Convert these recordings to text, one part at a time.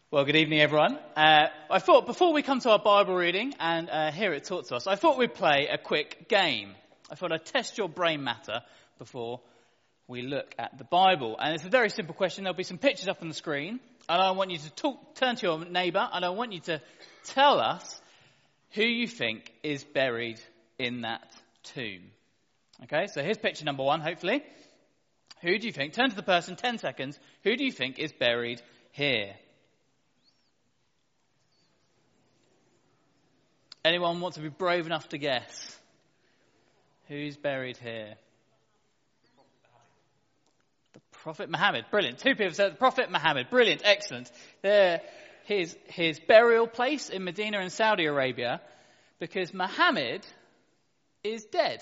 Well, good evening, everyone. I thought before we come to our Bible reading and hear it taught to us, I thought we'd play a quick game. I thought I'd test your brain matter before we look at the Bible. And it's a very simple question. There'll be some pictures up on the screen. And I want you to turn to your neighbour and I want you to tell us who you think is buried in that tomb. Okay, so here's picture number one, hopefully. Who do you think, turn to the person, 10 seconds, who do you think is buried here? Anyone want to be brave enough to guess? Who's buried here? The Prophet Muhammad. Brilliant. Two people said the Prophet Muhammad. Brilliant. Excellent. There, his burial place in Medina in Saudi Arabia, because Muhammad is dead.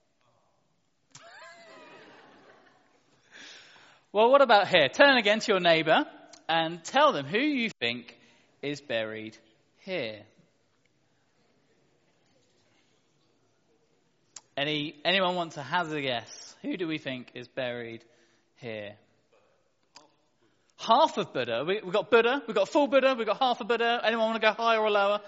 Well, what about here? Turn again to your neighbour and tell them who you think is buried here. Anyone want to hazard a guess? Who do we think is buried here? Half of Buddha. We've got Buddha, we've got full Buddha, we've got half a Buddha. Anyone want to go higher or lower?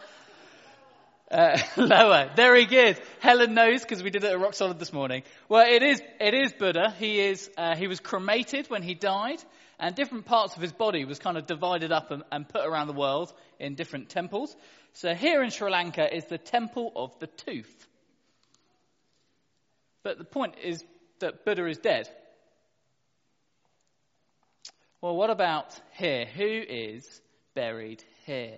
Lower. Very good. Helen knows because we did it at Rock Solid this morning. Well, it is Buddha. He was cremated when he died, and different parts of his body was kind of divided up and put around the world in different temples. So here in Sri Lanka is the Temple of the Tooth. But the point is that Buddha is dead. Well, what about here? Who is buried here?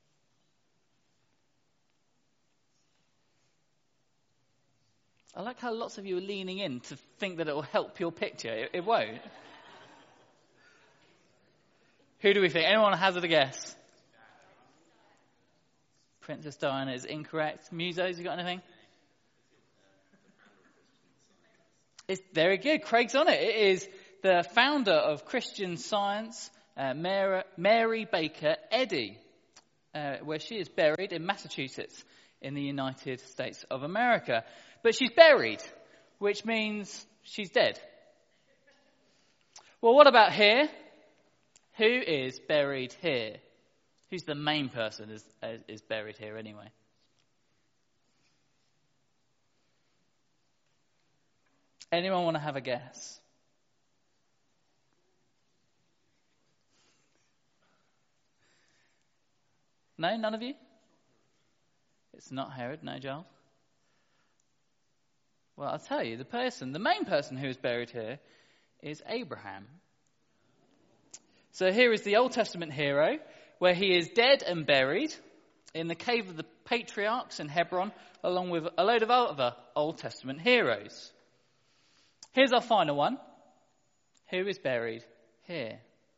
I like how lots of you are leaning in to think that it will help your picture. It won't. Who do we think? Anyone hazard a guess? Princess Diana is incorrect. Musos, you got anything? It's very good. Craig's on it. It is the founder of Christian Science, Mary Baker Eddy, where she is buried in Massachusetts in the United States of America. But she's buried, which means she's dead. Well, what about here? Who is buried here? Who's the main person is buried here anyway? Anyone want to have a guess? No, none of you? It's not Herod, no, Giles? Well, I'll tell you, the main person who is buried here is Abraham. So here is the Old Testament hero, where he is dead and buried in the cave of the patriarchs in Hebron, along with a load of other Old Testament heroes. Here's our final one. Who is buried here?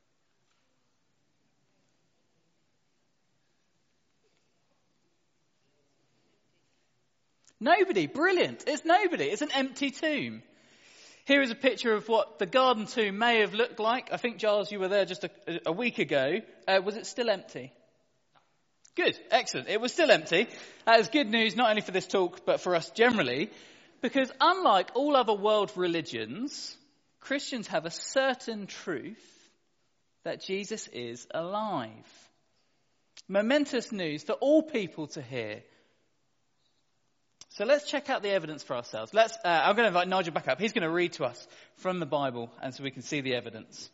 Nobody. Brilliant. It's nobody. It's an empty tomb. Here is a picture of what the garden tomb may have looked like. I think, Giles, you were there just a week ago. Was it still empty? Good. Excellent. It was still empty. That is good news, not only for this talk, but for us generally. Because unlike all other world religions, Christians have a certain truth that Jesus is alive. Momentous news for all people to hear. So let's check out the evidence for ourselves. I'm going to invite Nigel back up. He's going to read to us from the Bible, and so we can see the evidence.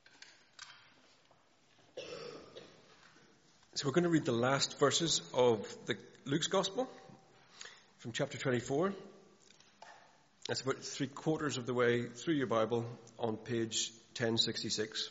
So we're going to read the last verses of Luke's Gospel from chapter 24. That's about 3/4 of the way through your Bible on page 1066.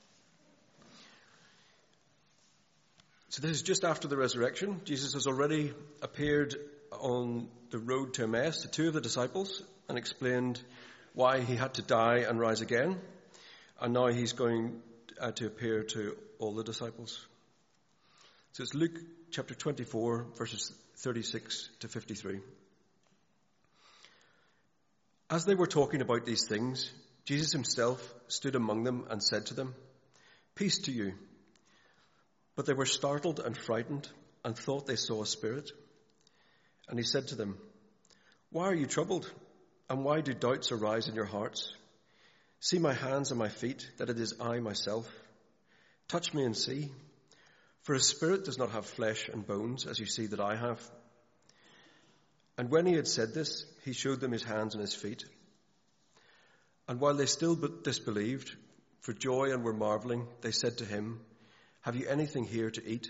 So this is just after the resurrection. Jesus has already appeared on the road to Emmaus to two of the disciples and explained why he had to die and rise again. And now he's going to appear to all the disciples. So it's Luke chapter 24, verses 36 to 53. As they were talking about these things, Jesus himself stood among them and said to them, "Peace to you." But they were startled and frightened and thought they saw a spirit. And he said to them, "Why are you troubled? And why do doubts arise in your hearts? See my hands and my feet, that it is I myself. Touch me and see, For a spirit does not have flesh and bones, as you see that I have." And when he had said this, he showed them his hands and his feet. And while they still disbelieved, for joy and were marveling, they said to him, "Have you anything here to eat?"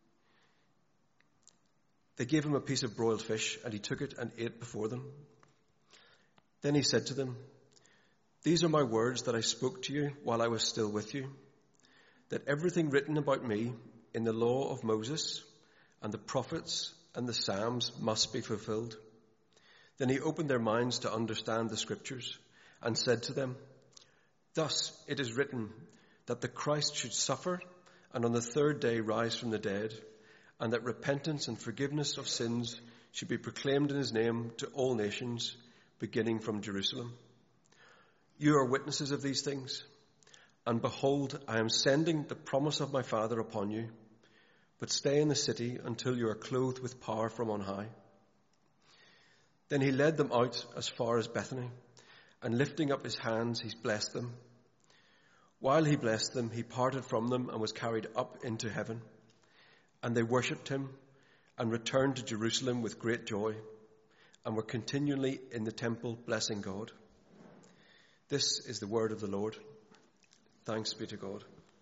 They gave him a piece of broiled fish, and he took it and ate before them. Then he said to them, "These are my words that I spoke to you while I was still with you, that everything written about me in the law of Moses and the prophets and the Psalms must be fulfilled." Then he opened their minds to understand the scriptures and said to them, "Thus it is written that the Christ should suffer and on the third day rise from the dead, and that repentance and forgiveness of sins should be proclaimed in his name to all nations, beginning from Jerusalem. You are witnesses of these things. And behold, I am sending the promise of my Father upon you, but stay in the city until you are clothed with power from on high." Then he led them out as far as Bethany, and lifting up his hands, he blessed them. While he blessed them, he parted from them and was carried up into heaven. And they worshipped him and returned to Jerusalem with great joy, and were continually in the temple blessing God. This is the word of the Lord. Thanks be to God.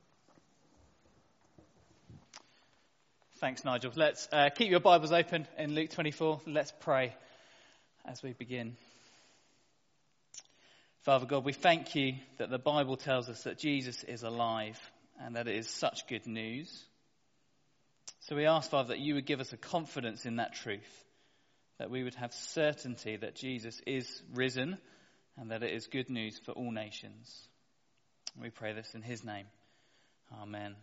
Thanks, Nigel. Let's keep your Bibles open in Luke 24. Let's pray as we begin. Father God, we thank you that the Bible tells us that Jesus is alive and that it is such good news. So we ask, Father, that you would give us a confidence in that truth, that we would have certainty that Jesus is risen and that it is good news for all nations. We pray this in his name. Amen.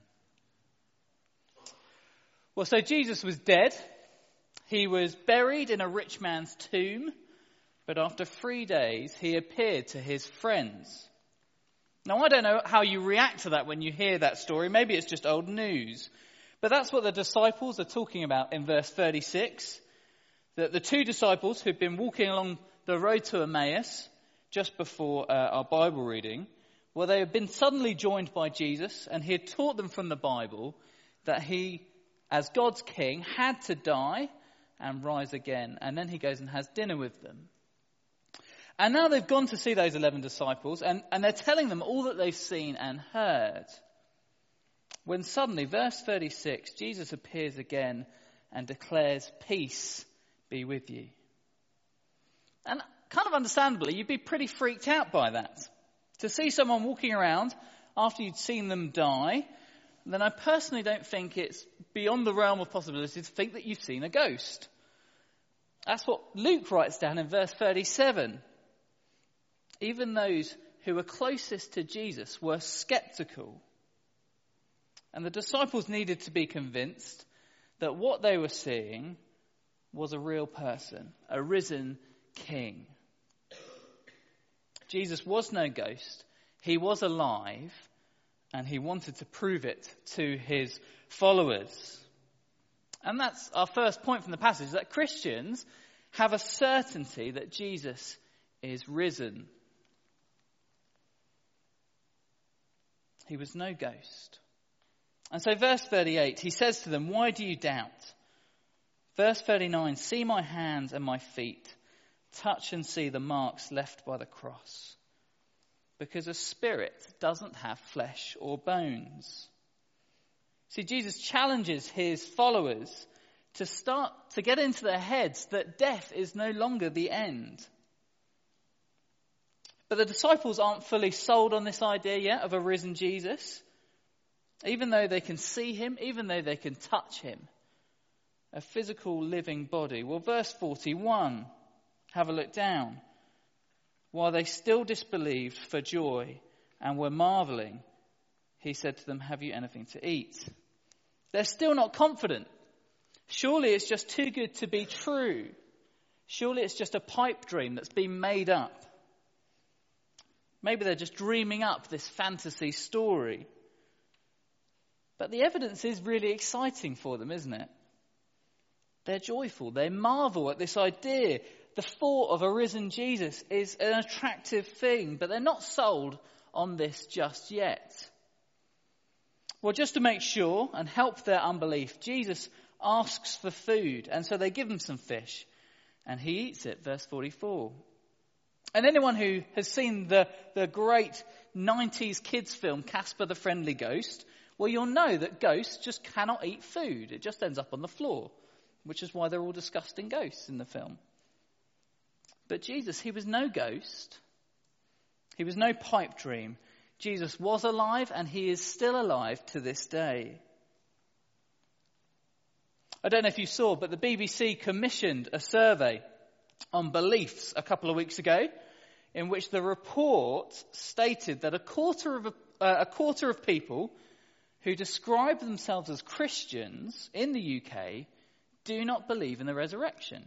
Well, so Jesus was dead. He was buried in a rich man's tomb. But after 3 days, he appeared to his friends. Now, I don't know how you react to that when you hear that story. Maybe it's just old news. But that's what the disciples are talking about in verse 36. That the two disciples who'd been walking along the road to Emmaus just before our Bible reading, well, they had been suddenly joined by Jesus, and he had taught them from the Bible that he, as God's king, had to die and rise again. And then he goes and has dinner with them. And now they've gone to see those 11 disciples, and they're telling them all that they've seen and heard. When suddenly, verse 36, Jesus appears again and declares, "Peace be with you." And kind of understandably, you'd be pretty freaked out by that. To see someone walking around after you'd seen them die, then I personally don't think it's beyond the realm of possibility to think that you've seen a ghost. That's what Luke writes down in verse 37. Even those who were closest to Jesus were skeptical. And the disciples needed to be convinced that what they were seeing was a real person, a risen king. Jesus was no ghost. He was alive, and he wanted to prove it to his followers. And that's our first point from the passage, that Christians have a certainty that Jesus is risen. He was no ghost. And so verse 38, he says to them, "Why do you doubt?" Verse 39, "See my hands and my feet. Touch and see the marks left by the cross. Because a spirit doesn't have flesh or bones." See, Jesus challenges his followers to get into their heads that death is no longer the end. But the disciples aren't fully sold on this idea yet of a risen Jesus. Even though they can see him, even though they can touch him. A physical living body. Well, verse 41, have a look down. "While they still disbelieved for joy and were marveling, he said to them, 'Have you anything to eat?'" They're still not confident. Surely it's just too good to be true. Surely it's just a pipe dream that's been made up. Maybe they're just dreaming up this fantasy story. But the evidence is really exciting for them, isn't it? They're joyful. They marvel at this idea. The thought of a risen Jesus is an attractive thing, but they're not sold on this just yet. Well, just to make sure and help their unbelief, Jesus asks for food, and so they give him some fish, and he eats it, verse 44. And anyone who has seen the great 90s kids film, Casper the Friendly Ghost, well, you'll know that ghosts just cannot eat food. It just ends up on the floor, which is why they're all disgusting ghosts in the film. But Jesus, he was no ghost. He was no pipe dream. Jesus was alive, and he is still alive to this day. I don't know if you saw, but the BBC commissioned a survey on beliefs a couple of weeks ago, in which the report stated that a quarter of people who describe themselves as Christians in the UK do not believe in the resurrection.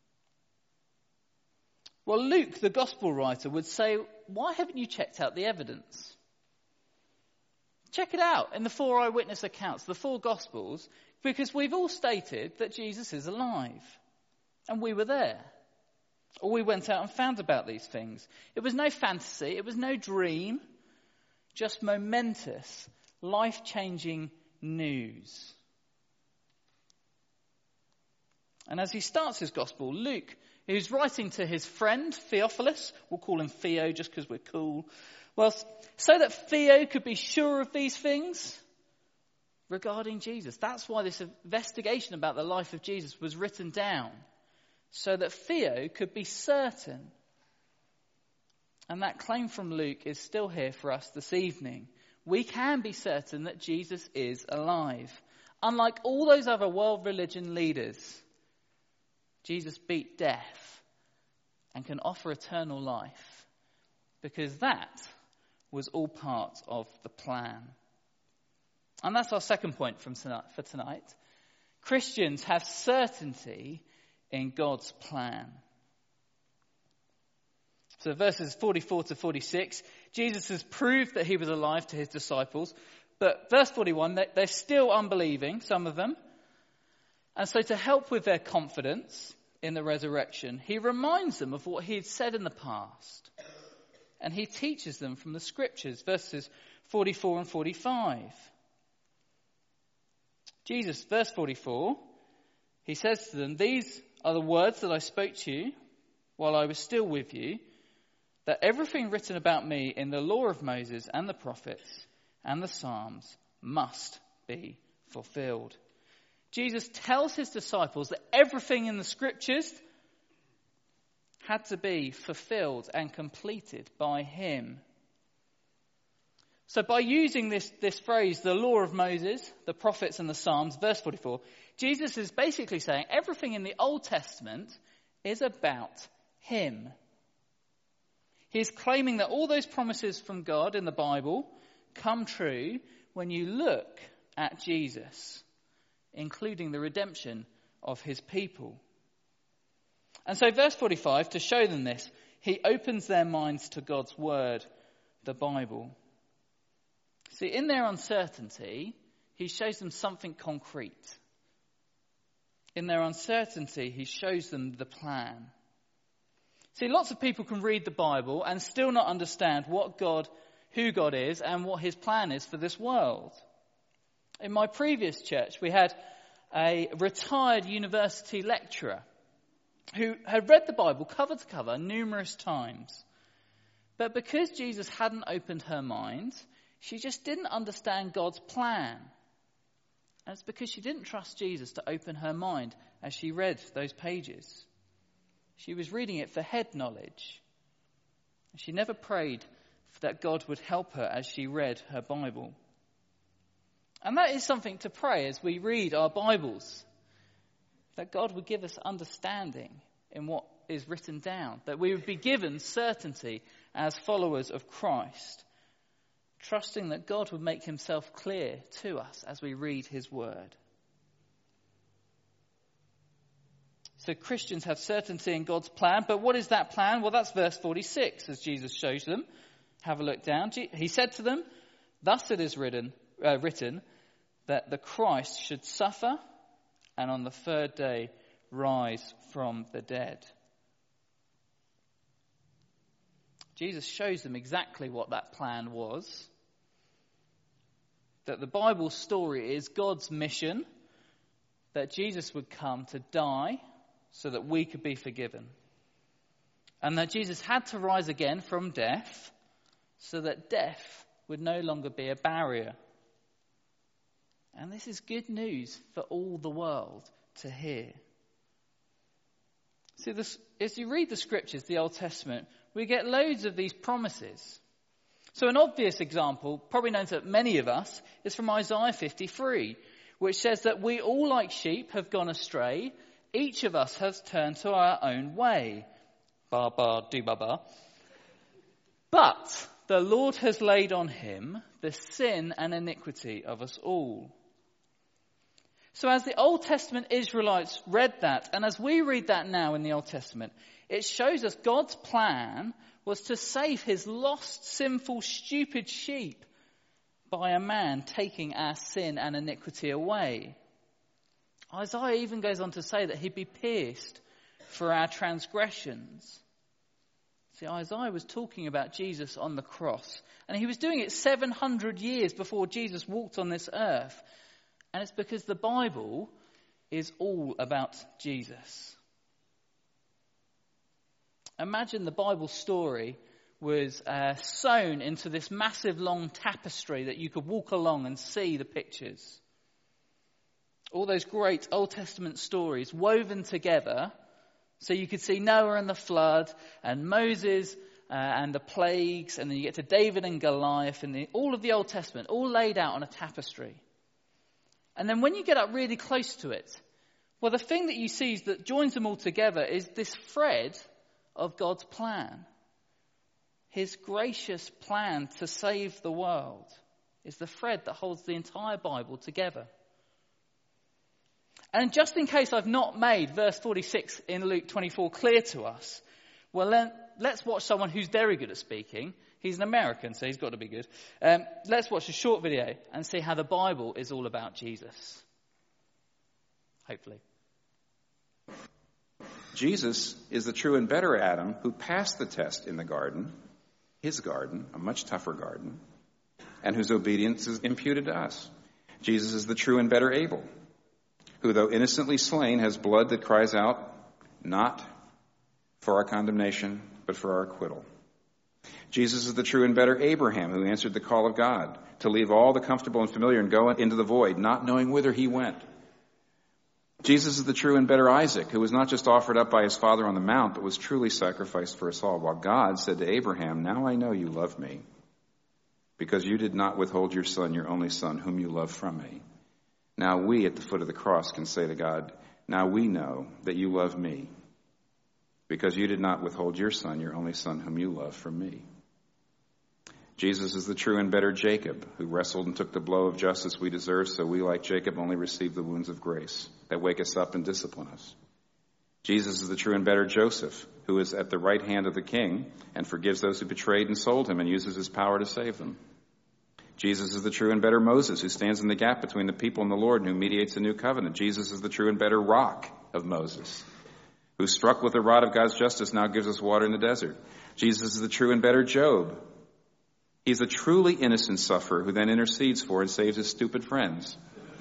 Well, Luke, the gospel writer, would say, why haven't you checked out the evidence? Check it out in the 4 eyewitness accounts, the 4 gospels, because we've all stated that Jesus is alive. And we were there. Or we went out and found about these things. It was no fantasy, it was no dream, just momentous, life-changing news. And as he starts his gospel, Luke, who's writing to his friend Theophilus, we'll call him Theo just because we're cool, well, so that Theo could be sure of these things regarding Jesus. That's why this investigation about the life of Jesus was written down, so that Theo could be certain. And that claim from Luke is still here for us this evening. We can be certain that Jesus is alive. Unlike all those other world religion leaders, Jesus beat death and can offer eternal life, because that was all part of the plan. And that's our second point for tonight. Christians have certainty in God's plan. So verses 44 to 46, Jesus has proved that he was alive to his disciples. But verse 41, they're still unbelieving, some of them. And so to help with their confidence in the resurrection, he reminds them of what he had said in the past. And he teaches them from the scriptures, verses 44 and 45. Jesus, verse 44, he says to them, "These are the words that I spoke to you while I was still with you, that everything written about me in the law of Moses and the prophets and the Psalms must be fulfilled." Jesus tells his disciples that everything in the scriptures had to be fulfilled and completed by him. So by using this phrase, the law of Moses, the prophets and the Psalms, verse 44, Jesus is basically saying everything in the Old Testament is about him. He's claiming that all those promises from God in the Bible come true when you look at Jesus, including the redemption of his people. And so verse 45, to show them this, he opens their minds to God's word, the Bible. See, in their uncertainty, he shows them something concrete. In their uncertainty, he shows them the plan. See, lots of people can read the Bible and still not understand who God is and what his plan is for this world. In my previous church, we had a retired university lecturer who had read the Bible cover to cover numerous times. But because Jesus hadn't opened her mind, she just didn't understand God's plan. And it's because she didn't trust Jesus to open her mind as she read those pages. She was reading it for head knowledge. She never prayed that God would help her as she read her Bible. And that is something to pray as we read our Bibles, that God would give us understanding in what is written down, that we would be given certainty as followers of Christ, trusting that God would make himself clear to us as we read his word. So Christians have certainty in God's plan, but what is that plan? Well, that's verse 46, as Jesus shows them. Have a look down. He said to them, "Thus it is written that the Christ should suffer and on the third day rise from the dead." Jesus shows them exactly what that plan was. That the Bible story is God's mission, that Jesus would come to die so that we could be forgiven. And that Jesus had to rise again from death so that death would no longer be a barrier. And this is good news for all the world to hear. See, as you read the scriptures, the Old Testament, we get loads of these promises. So an obvious example, probably known to many of us, is from Isaiah 53, which says that we all like sheep have gone astray. Each of us has turned to our own way. Ba ba do ba ba. But the Lord has laid on him the sin and iniquity of us all. So as the Old Testament Israelites read that, and as we read that now in the Old Testament, it shows us God's plan was to save his lost, sinful, stupid sheep by a man taking our sin and iniquity away. Isaiah even goes on to say that he'd be pierced for our transgressions. See, Isaiah was talking about Jesus on the cross, and he was doing it 700 years before Jesus walked on this earth. And it's because the Bible is all about Jesus. Imagine the Bible story was sewn into this massive long tapestry that you could walk along and see the pictures. All those great Old Testament stories woven together so you could see Noah and the flood and Moses and the plagues, and then you get to David and Goliath and all of the Old Testament all laid out on a tapestry. And then when you get up really close to it, well, the thing that you see is that joins them all together is this thread of God's plan. His gracious plan to save the world is the thread that holds the entire Bible together. And just in case I've not made verse 46 in Luke 24 clear to us, well, then let's watch someone who's very good at speaking. He's an American, so he's got to be good. Let's watch a short video and see how the Bible is all about Jesus. Hopefully. Jesus is the true and better Adam who passed the test in the garden, his garden, a much tougher garden, and whose obedience is imputed to us. Jesus is the true and better Abel, who, though innocently slain, has blood that cries out, not for our condemnation, but for our acquittal. Jesus is the true and better Abraham, who answered the call of God to leave all the comfortable and familiar and go into the void, not knowing whither he went. Jesus is the true and better Isaac, who was not just offered up by his father on the mount, but was truly sacrificed for us all, while God said to Abraham, "Now I know you love me, because you did not withhold your son, your only son, whom you love from me." Now we, at the foot of the cross, can say to God, "Now we know that you love me, because you did not withhold your son, your only son, whom you love from me." Jesus is the true and better Jacob, who wrestled and took the blow of justice we deserve, so we, like Jacob, only receive the wounds of grace that wake us up and discipline us. Jesus is the true and better Joseph, who is at the right hand of the king and forgives those who betrayed and sold him and uses his power to save them. Jesus is the true and better Moses, who stands in the gap between the people and the Lord and who mediates a new covenant. Jesus is the true and better rock of Moses, who struck with the rod of God's justice now gives us water in the desert. Jesus is the true and better Job. He's a truly innocent sufferer who then intercedes for and saves his stupid friends.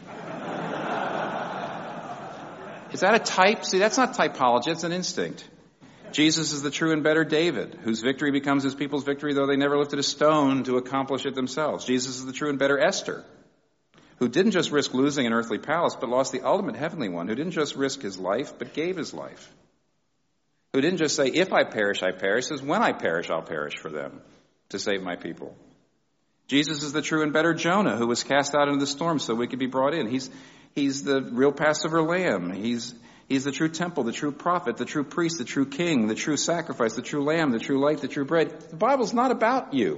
Is that a type? See, that's not typology, it's an instinct. Jesus is the true and better David, whose victory becomes his people's victory, though they never lifted a stone to accomplish it themselves. Jesus is the true and better Esther, who didn't just risk losing an earthly palace, but lost the ultimate heavenly one, who didn't just risk his life, but gave his life. Who didn't just say, "If I perish, I perish," says, "When I perish, I'll perish for them, to save my people." Jesus is the true and better Jonah, who was cast out into the storm so we could be brought in. He's the real Passover lamb. He's the true temple, the true prophet, the true priest, the true king, the true sacrifice, the true lamb, the true light, the true bread. The Bible's not about you.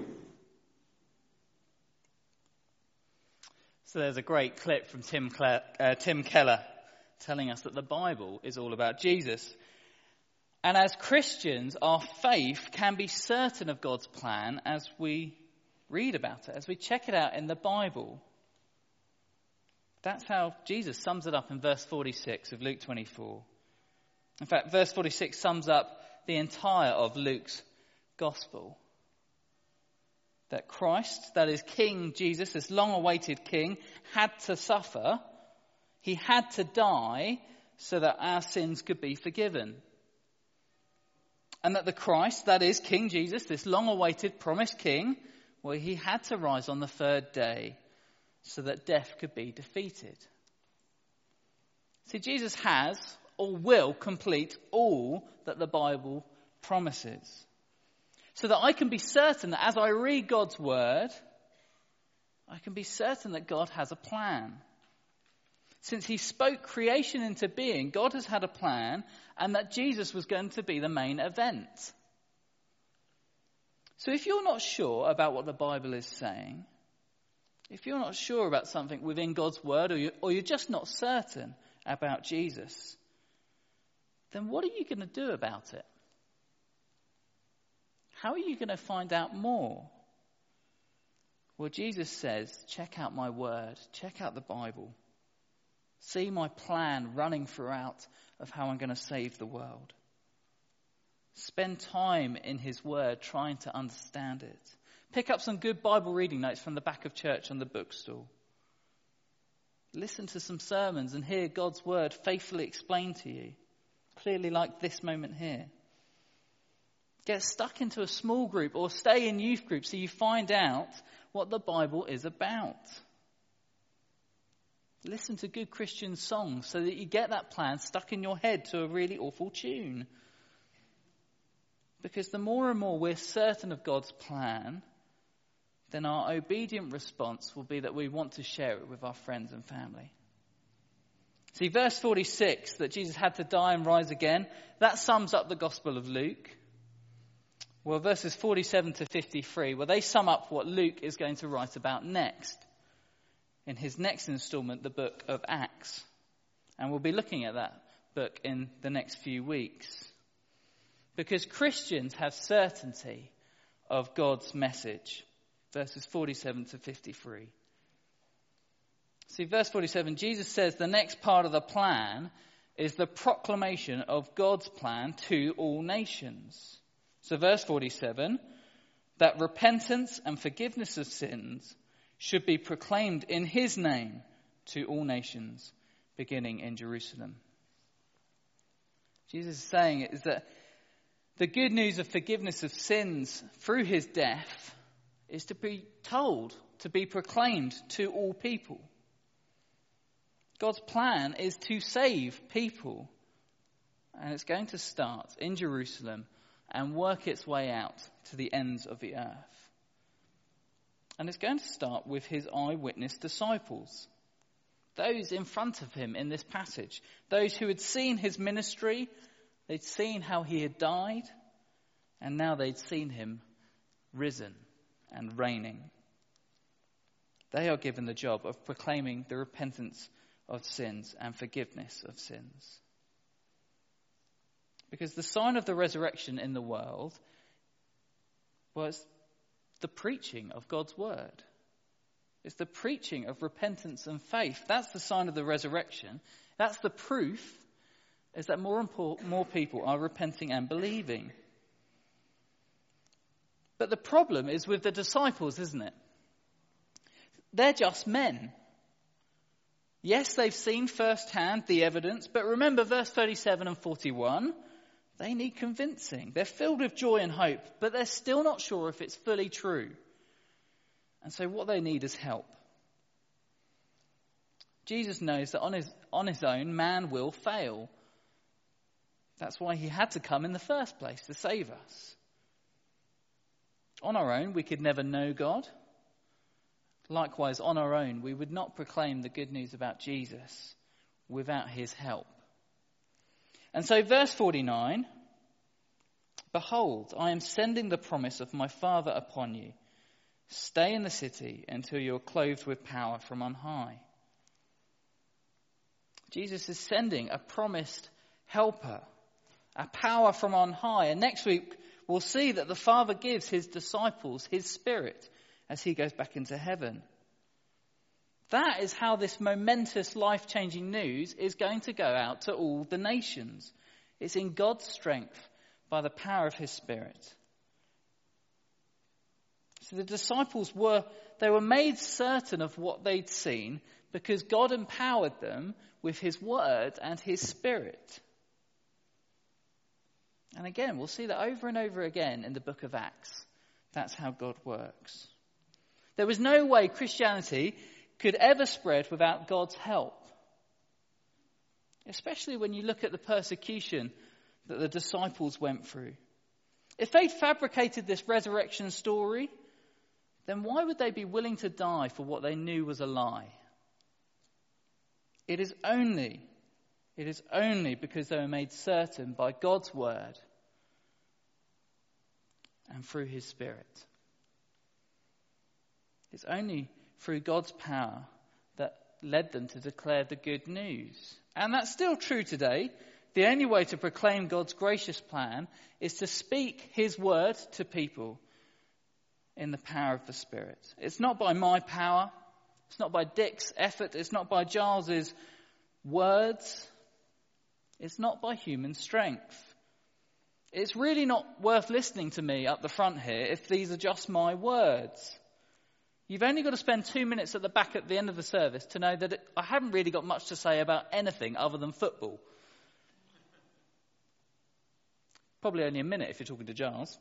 So there's a great clip from Tim Keller telling us that the Bible is all about Jesus. And as Christians, our faith can be certain of God's plan as we read about it, as we check it out in the Bible. That's how Jesus sums it up in verse 46 of Luke 24. In fact, verse 46 sums up the entire of Luke's gospel. that Christ, that is King Jesus, this long-awaited king, had to suffer. He had to die so that our sins could be forgiven. And that the Christ, that is King Jesus, this long-awaited promised king, well, he had to rise on the third day so that death could be defeated. See, Jesus has or will complete all that the Bible promises. So that I can be certain that as I read God's word, I can be certain that God has a plan. Since he spoke creation into being, God has had a plan, and that Jesus was going to be the main event. So if you're not sure about what the Bible is saying, if you're not sure about something within God's word, or you're just not certain about Jesus, then what are you going to do about it? How are you going to find out more? Well, Jesus says, check out my word, check out the Bible. See my plan running throughout of how I'm going to save the world. Spend time in his word trying to understand it. Pick up some good Bible reading notes from the back of church on the bookstall. Listen to some sermons and hear God's word faithfully explained to you, clearly like this moment here. Get stuck into a small group or stay in youth groups so you find out what the Bible is about. Listen to good Christian songs so that you get that plan stuck in your head to a really awful tune. Because the more and more we're certain of God's plan, then our obedient response will be that we want to share it with our friends and family. See, verse 46, that Jesus had to die and rise again, that sums up the Gospel of Luke. Well, verses 47 to 53, well, they sum up what Luke is going to write about next, in his next installment, the book of Acts. And we'll be looking at that book in the next few weeks. Because Christians have certainty of God's message. Verses 47 to 53. See, verse 47, Jesus says the next part of the plan is the proclamation of God's plan to all nations. So verse 47, that repentance and forgiveness of sins should be proclaimed in his name to all nations, beginning in Jerusalem. Jesus is saying is that the good news of forgiveness of sins through his death is to be told, to be proclaimed to all people. God's plan is to save people. And it's going to start in Jerusalem and work its way out to the ends of the earth. And it's going to start with his eyewitness disciples. Those in front of him in this passage. Those who had seen his ministry. They'd seen how he had died. And now they'd seen him risen and reigning. They are given the job of proclaiming the repentance of sins and forgiveness of sins. Because the sign of the resurrection in the world was the preaching of God's word. It's the preaching of repentance and faith. That's the sign of the resurrection. That's the proof, is that more people are repenting and believing. But the problem is with the disciples, isn't it? They're just men. Yes, they've seen firsthand the evidence, but remember verse 37 and 41, they need convincing. They're filled with joy and hope, but they're still not sure if it's fully true. And so what they need is help. Jesus knows that on his own, man will fail. That's why he had to come in the first place, to save us. On our own, we could never know God. Likewise, on our own, we would not proclaim the good news about Jesus without his help. And so verse 49, behold, I am sending the promise of my Father upon you. Stay in the city until you're clothed with power from on high. Jesus is sending a promised helper, a power from on high. And next week, we'll see that the Father gives his disciples his Spirit as he goes back into heaven. That is how this momentous, life-changing news is going to go out to all the nations. It's in God's strength by the power of his Spirit. So the disciples were made certain of what they'd seen because God empowered them with his word and his Spirit. And again, we'll see that over and over again in the book of Acts. That's how God works. There was no way Christianity could ever spread without God's help. Especially when you look at the persecution that the disciples went through. If they'd fabricated this resurrection story, then why would they be willing to die for what they knew was a lie? It is only because they were made certain by God's word and through his Spirit. It's only through God's power that led them to declare the good news. And that's still true today. The only way to proclaim God's gracious plan is to speak his word to people in the power of the Spirit. It's not by my power. It's not by Dick's effort. It's not by Giles's words. It's not by human strength. It's really not worth listening to me up the front here if these are just my words. You've only got to spend 2 minutes at the back at the end of the service to know that I haven't really got much to say about anything other than football. Probably only a minute if you're talking to Giles.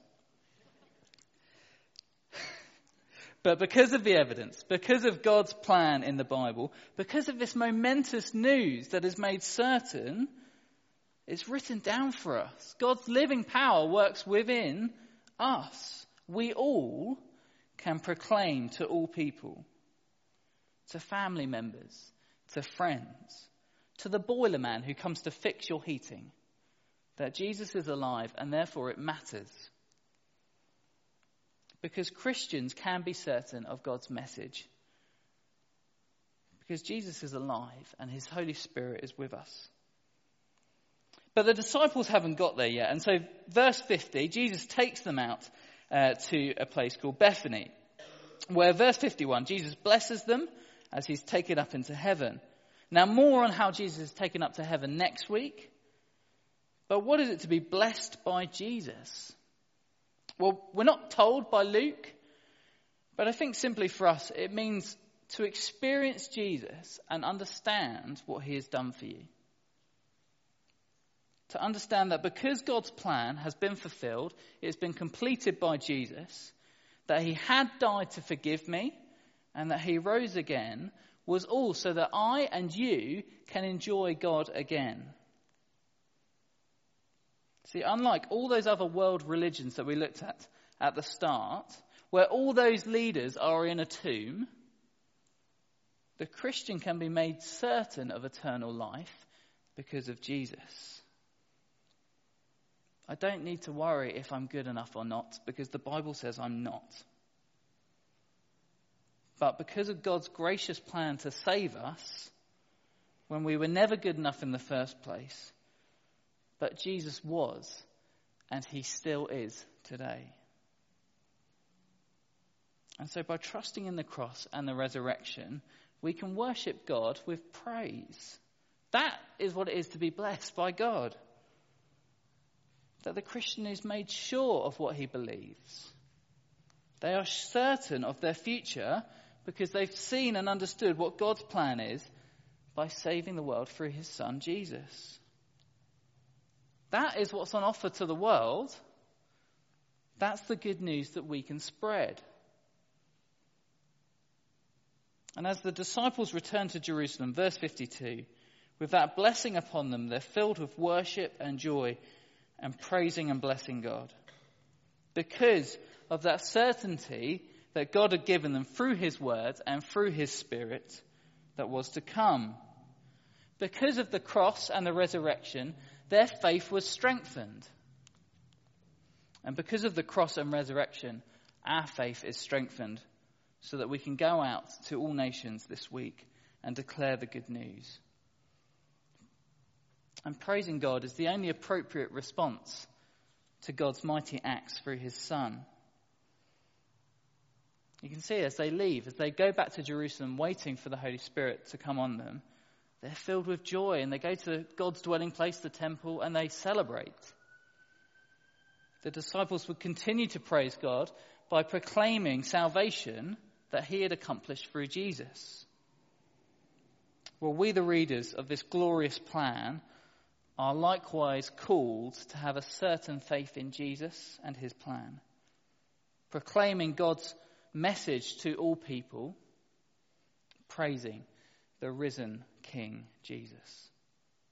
But because of the evidence, because of God's plan in the Bible, because of this momentous news that is made certain, it's written down for us. God's living power works within us. We all can proclaim to all people, to family members, to friends, to the boiler man who comes to fix your heating, that Jesus is alive and therefore it matters. Because Christians can be certain of God's message. Because Jesus is alive and his Holy Spirit is with us. But the disciples haven't got there yet. And so verse 50, Jesus takes them out to a place called Bethany. Where verse 51, Jesus blesses them as he's taken up into heaven. Now more on how Jesus is taken up to heaven next week. But what is it to be blessed by Jesus? Well, we're not told by Luke, but I think simply for us it means to experience Jesus and understand what he has done for you. To understand that because God's plan has been fulfilled, it has been completed by Jesus, that he had died to forgive me and that he rose again, was all so that I and you can enjoy God again. See, unlike all those other world religions that we looked at the start, where all those leaders are in a tomb, the Christian can be made certain of eternal life because of Jesus. I don't need to worry if I'm good enough or not, because the Bible says I'm not. But because of God's gracious plan to save us, when we were never good enough in the first place, but Jesus was, and he still is today. And so by trusting in the cross and the resurrection, we can worship God with praise. That is what it is to be blessed by God. That the Christian is made sure of what he believes. They are certain of their future because they've seen and understood what God's plan is by saving the world through his son Jesus. That is what's on offer to the world. That's the good news that we can spread. And as the disciples return to Jerusalem, verse 52, with that blessing upon them, they're filled with worship and joy and praising and blessing God. Because of that certainty that God had given them through his word and through his Spirit that was to come. Because of the cross and the resurrection, their faith was strengthened. And because of the cross and resurrection, our faith is strengthened so that we can go out to all nations this week and declare the good news. And praising God is the only appropriate response to God's mighty acts through his Son. You can see as they leave, as they go back to Jerusalem waiting for the Holy Spirit to come on them, they're filled with joy and they go to God's dwelling place, the temple, and they celebrate. The disciples would continue to praise God by proclaiming salvation that he had accomplished through Jesus. Well, we, the readers of this glorious plan, are likewise called to have a certain faith in Jesus and his plan, proclaiming God's message to all people, praising the risen King Jesus.